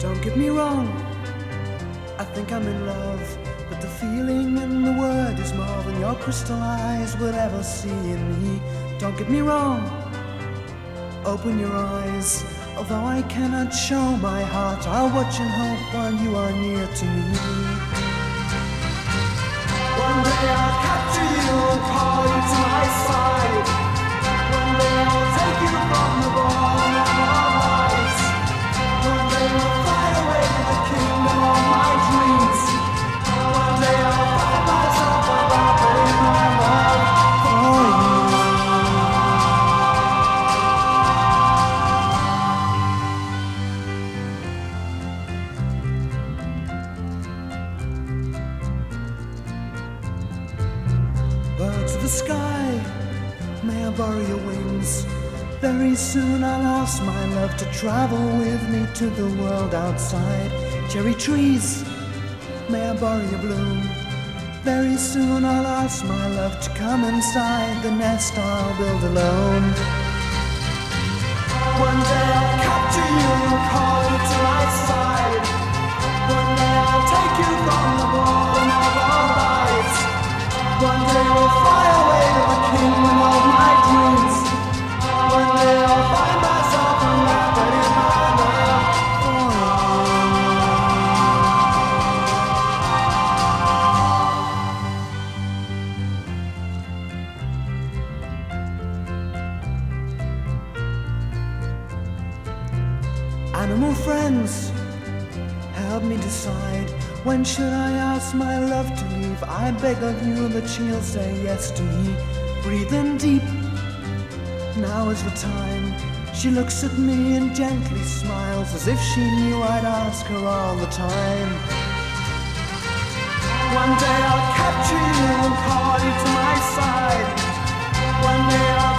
Don't get me wrong, I think I'm in love, but the feeling in the word is more than your crystal eyes will ever see in me. Don't get me wrong, open your eyes. Although I cannot show my heart, I'll watch and hope while you are near to me. One day I'll capture you and call you to my side. One day I'll take you from the bottom of our lives. One day I'll fly away to the kingdom of my dreams. One day I'll find myself about in my love for you. Birds of the sky, may I borrow your wings? Very soon I'll ask my love to travel with me to the world outside. Cherry trees, may I borrow your bloom? Very soon I'll ask my love to come inside the nest I'll build alone. One day I'll capture you and call you to my side. One day I'll take you from the bottom of our lives. One day we'll fly away to the kingdom of my dreams. One day I'll find myself wrapped in my love for you. Animal friends, help me decide. When should I ask my love to leave? I beg of you that she'll say yes to me. Breathe in deep, now is the time. She looks at me and gently smiles, as if she knew I'd ask her all the time. One day I'll capture you and call you to my side. One day I'll